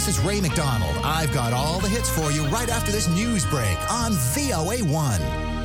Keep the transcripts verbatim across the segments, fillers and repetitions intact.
This is Ray McDonald. I've got all the hits for you right after this news break on V O A one.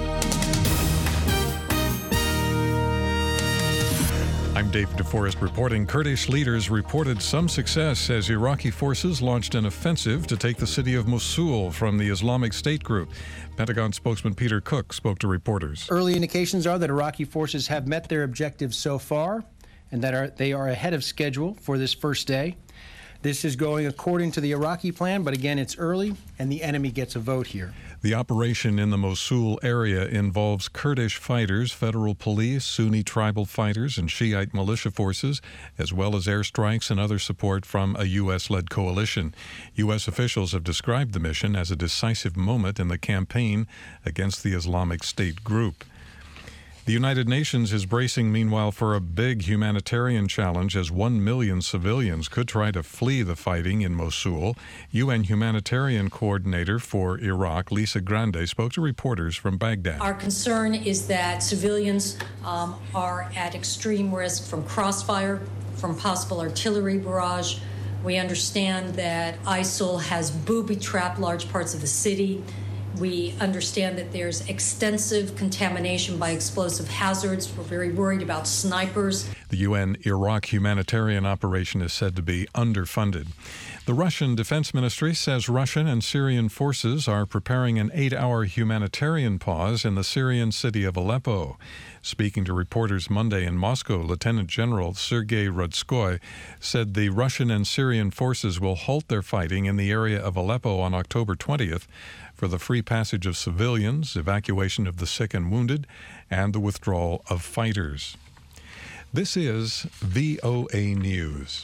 I'm Dave DeForest reporting. Kurdish leaders reported some success as Iraqi forces launched an offensive to take the city of Mosul from the Islamic State group. Pentagon spokesman Peter Cook spoke to reporters. Early indications are that Iraqi forces have met their objectives so far and that are, they are ahead of schedule for this first day. This is going according to the Iraqi plan, but again, it's early and the enemy gets a vote here. The operation in the Mosul area involves Kurdish fighters, federal police, Sunni tribal fighters, and Shiite militia forces, as well as airstrikes and other support from a U S-led coalition. U S officials have described the mission as a decisive moment in the campaign against the Islamic State group. The United Nations is bracing, meanwhile, for a big humanitarian challenge as one million civilians could try to flee the fighting in Mosul. U N humanitarian coordinator for Iraq, Lisa Grande, spoke to reporters from Baghdad. Our concern is that civilians um, are at extreme risk from crossfire, from possible artillery barrage. We understand that ISIL has booby-trapped large parts of the city. We understand that there's extensive contamination by explosive hazards. We're very worried about snipers. The U N Iraq humanitarian operation is said to be underfunded. The Russian Defense Ministry says Russian and Syrian forces are preparing an eight-hour humanitarian pause in the Syrian city of Aleppo. Speaking to reporters Monday in Moscow, Lieutenant General Sergei Rudskoy said the Russian and Syrian forces will halt their fighting in the area of Aleppo on October twentieth for the free passage of civilians, evacuation of the sick and wounded, and the withdrawal of fighters. This is V O A News.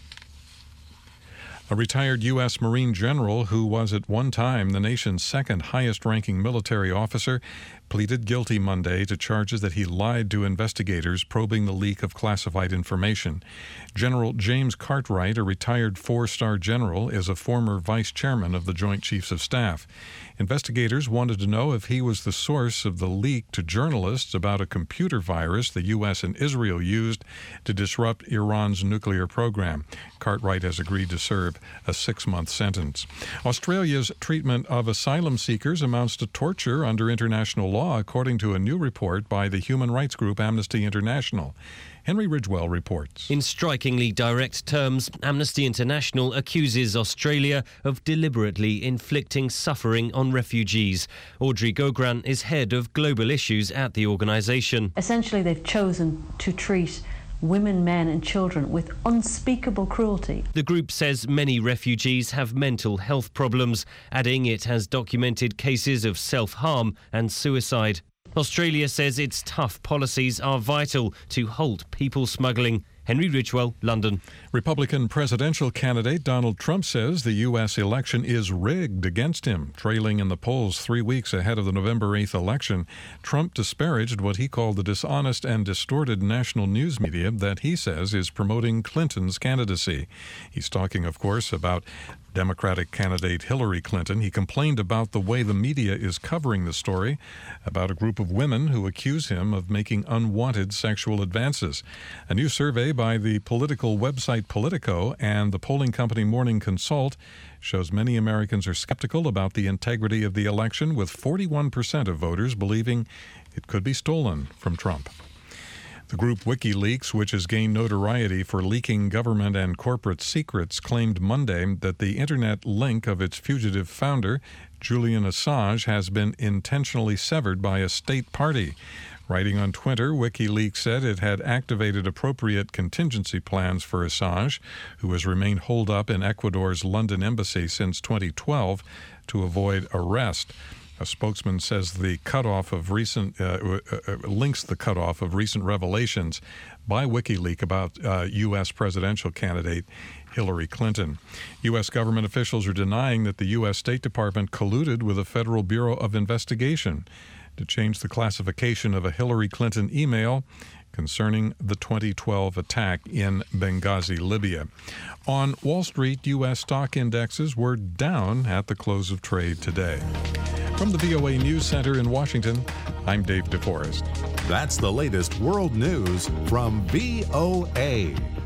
A retired U S Marine general who was at one time the nation's second highest-ranking military officer pleaded guilty Monday to charges that he lied to investigators probing the leak of classified information. General James Cartwright, a retired four-star general, is a former vice chairman of the Joint Chiefs of Staff. Investigators wanted to know if he was the source of the leak to journalists about a computer virus the U S and Israel used to disrupt Iran's nuclear program. Cartwright has agreed to serve a six-month sentence. Australia's treatment of asylum seekers amounts to torture under international law, according to a new report by the human rights group Amnesty International. Henry Ridgewell reports. In strikingly direct terms, Amnesty International accuses Australia of deliberately inflicting suffering on refugees. Audrey Gogran is head of global issues at the organisation. Essentially, they've chosen to treat women, men and children with unspeakable cruelty. The group says many refugees have mental health problems, adding it has documented cases of self-harm and suicide. Australia says its tough policies are vital to halt people smuggling. Henry Ridgewell, London. Republican presidential candidate Donald Trump says the U S election is rigged against him. Trailing in the polls three weeks ahead of the November eighth election, Trump disparaged what he called the dishonest and distorted national news media that he says is promoting Clinton's candidacy. He's talking, of course, about Democratic candidate Hillary Clinton. He complained about the way the media is covering the story about a group of women who accuse him of making unwanted sexual advances. A new survey by the political website Politico and the polling company Morning Consult shows many Americans are skeptical about the integrity of the election, with forty-one percent of voters believing it could be stolen from Trump. The group WikiLeaks, which has gained notoriety for leaking government and corporate secrets, claimed Monday that the internet link of its fugitive founder, Julian Assange, has been intentionally severed by a state party. Writing on Twitter, WikiLeaks said it had activated appropriate contingency plans for Assange, who has remained holed up in Ecuador's London embassy since twenty twelve to avoid arrest. A spokesman says the cutoff of recent uh, uh, links the cutoff of recent revelations by WikiLeaks about uh, U S presidential candidate Hillary Clinton. U S government officials are denying that the U S State Department colluded with the Federal Bureau of Investigation to change the classification of a Hillary Clinton email concerning the twenty twelve attack in Benghazi, Libya. On Wall Street, U S stock indexes were down at the close of trade today. From the V O A News Center in Washington, I'm Dave DeForest. That's the latest world news from V O A.